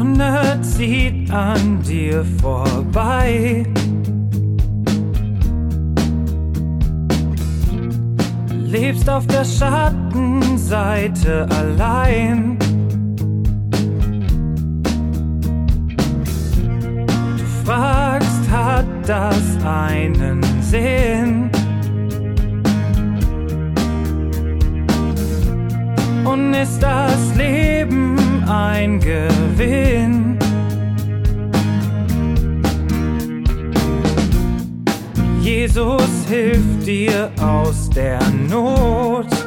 Sonne zieht an dir vorbei. Lebst auf der Schattenseite allein. Du fragst, hat das einen Sinn? Und ist das Leben ein Gewinn? Jesus hilft dir aus der Not.